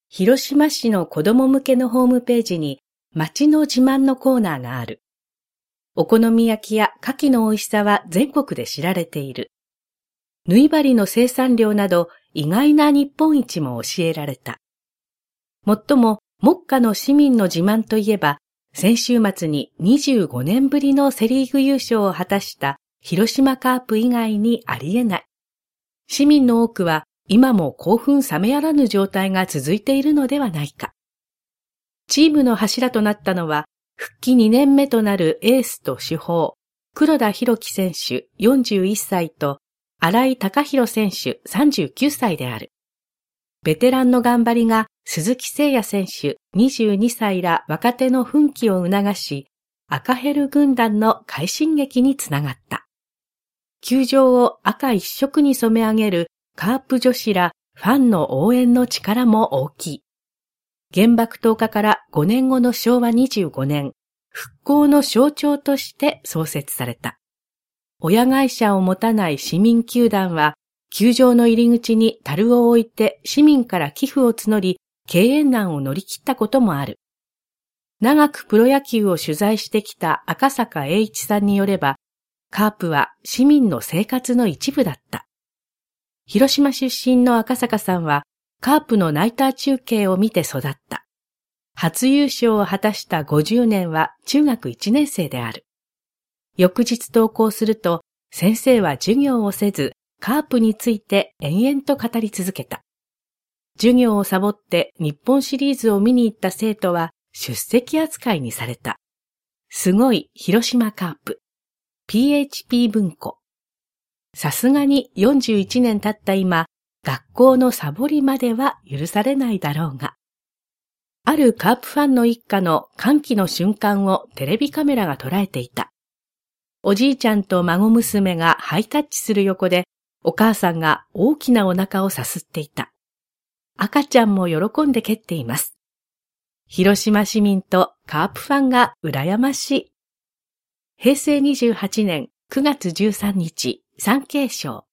広島市の子供向けのホームページに町の自慢のコーナーがある。お好み焼きや牡蠣の美味しさは全国で知られている。縫い針の生産量など意外な日本一も教えられた。もっとも目下の市民の自慢といえば、先週末に25年ぶりのセリーグ優勝を果たした広島カープ以外にありえない。市民の多くは今も興奮冷めやらぬ状態が続いているのではないか。チームの柱となったのは、復帰2年目となるエースと主砲、黒田博樹選手41歳と新井貴弘選手39歳である。ベテランの頑張りが鈴木誠也選手22歳ら若手の奮起を促し、赤ヘル軍団の快進撃につながった。球場を赤一色に染め上げるカープ女子らファンの応援の力も大きい。原爆投下から5年後の昭和25年、復興の象徴として創設された。親会社を持たない市民球団は、球場の入り口に樽を置いて市民から寄付を募り、経営難を乗り切ったこともある。長くプロ野球を取材してきた赤坂英一さんによれば、カープは市民の生活の一部だった。広島出身の赤坂さんは、カープのナイター中継を見て育った。初優勝を果たした50年は中学1年生である。翌日登校すると、先生は授業をせず、カープについて延々と語り続けた。授業をサボって日本シリーズを見に行った生徒は出席扱いにされた。すごい広島カープ。PHP 文庫。さすがに41年経った今、学校のサボりまでは許されないだろうが。あるカープファンの一家の歓喜の瞬間をテレビカメラが捉えていた。おじいちゃんと孫娘がハイタッチする横で、お母さんが大きなお腹をさすっていた。赤ちゃんも喜んで蹴っています。広島市民とカープファンが羨ましい。平成28年9月13日、産経省。